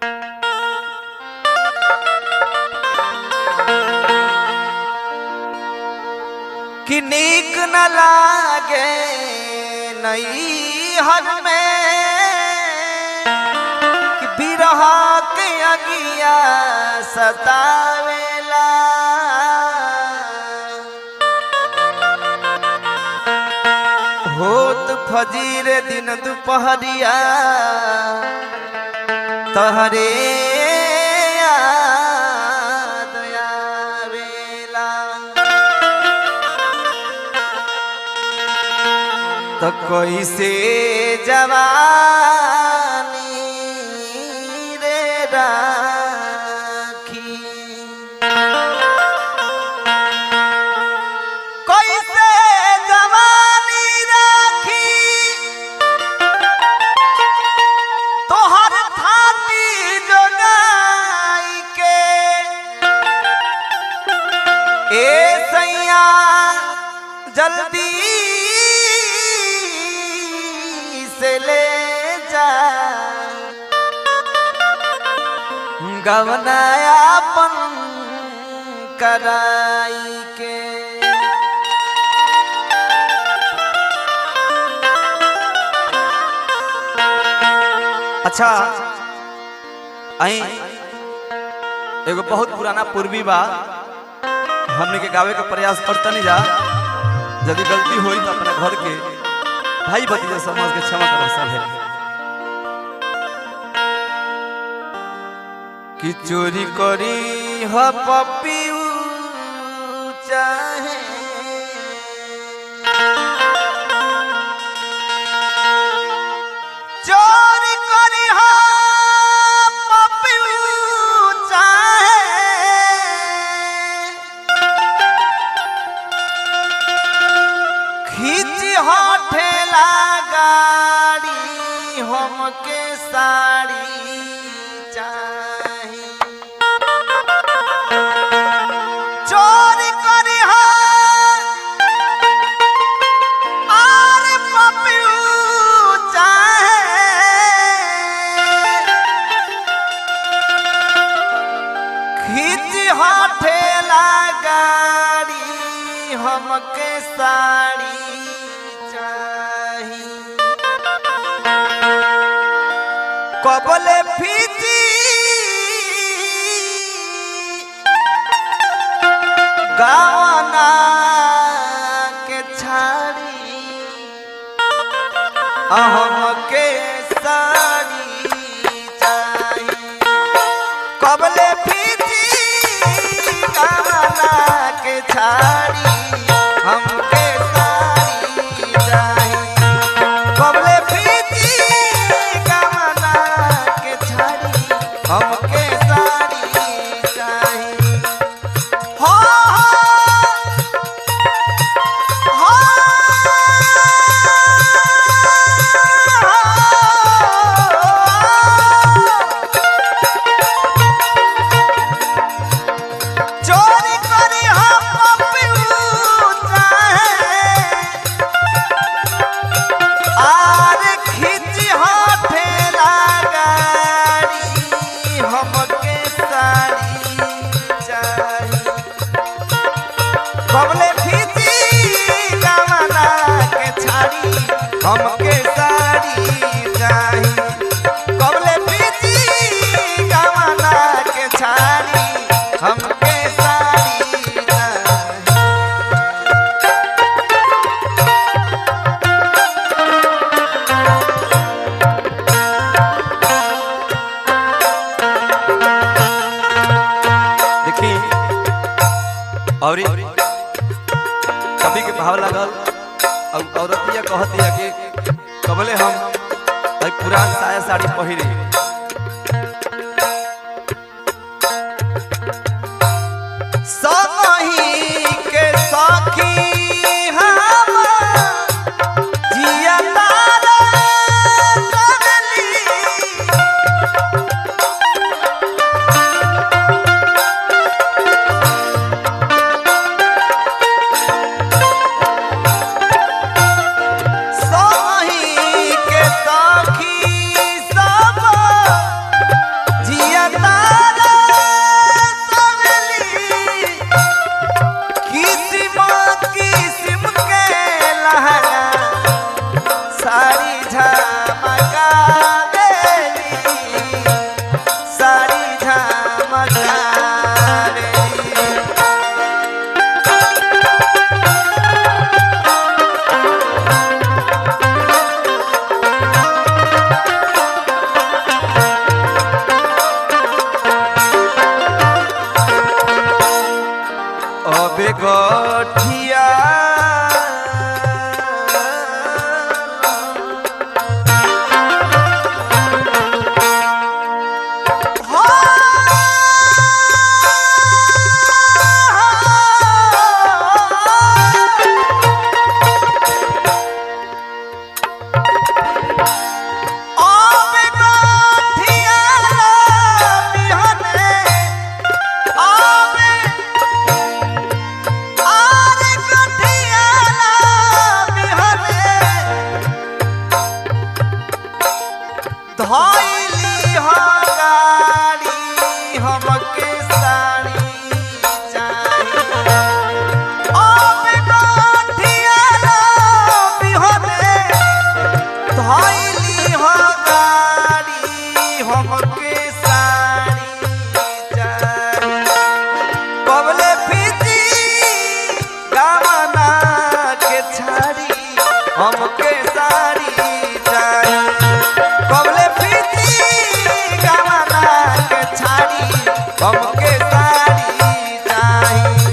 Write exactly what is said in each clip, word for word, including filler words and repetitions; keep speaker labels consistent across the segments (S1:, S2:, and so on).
S1: कि नीक न लागे नई हर में कि बिरहा के अगिया सतावेला होत फजीर दिन दुपहरिया तहरे तो कैसे जवानी रे राखी कैसे जवानी राखी तोहर थाती जोगाई के ए सैया जल्दी से ले जा गवनायापन कराई के। अच्छा आई एगो बहुत पुराना पूर्वी बा हमने के गावे का प्रयास करता नहीं जा यदि गलती हुई तो अपने घर के भाई भतीजा समाज के क्षमा करो सब है कि चोरी करी ह पपियू चाहे चोरी करी ह पपियू चाहे खींची हाथे गाड़ी हमके साड़ी चाही चोरी करी और पपियू चाहे खींची हाथे गाड़ी हमके साड़ी कबले फीची गावना के छाड़ी हमके साड़ी चाहिए कबले फीची गावना के छाड़ी हमके साड़ी चाहिए कबले फीची हमके साड़ी चाहिए हो हो चोरी करी हम पपियू चाहे आर खींची हाथे हमके साड़ी चाहिए कबले फीची गवना के छाड़ी हमके साड़ी चाहिए कबले फीची गवना के छाड़ी हमके साड़ी और कभी के भाव लगल और औरतिया कहतिया कि कबले हम पुरान साया साड़ी पहिरे सही के सखी हम जिया तारा करली सही के सखी सब गठिया धइली हो गाड़ी हमके साड़ी चाहिए अब गठिया बिहने धइली हो गाड़ी हमके साड़ी चाहिए कबले फिजी गावना के छाड़ी हमके साड़ी चाहिए कबले हमके साड़ी चाहिए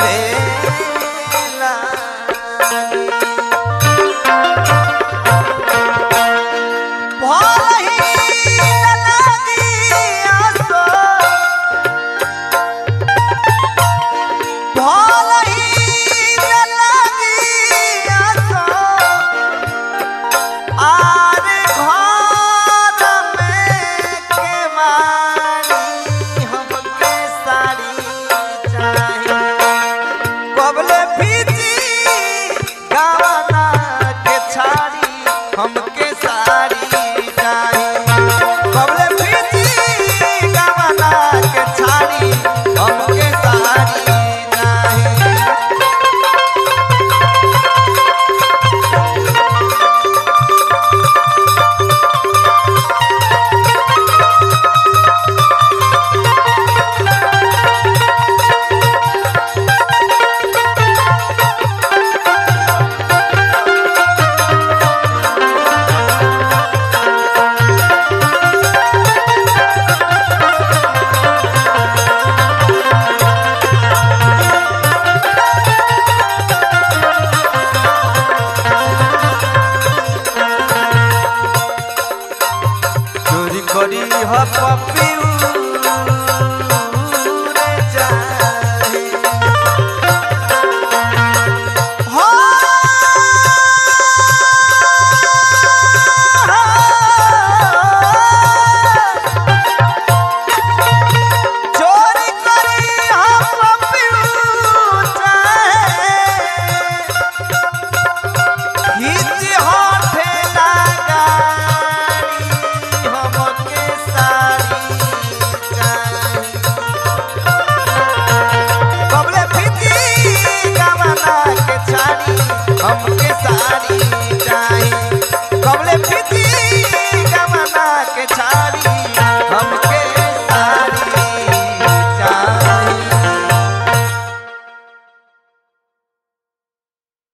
S1: रे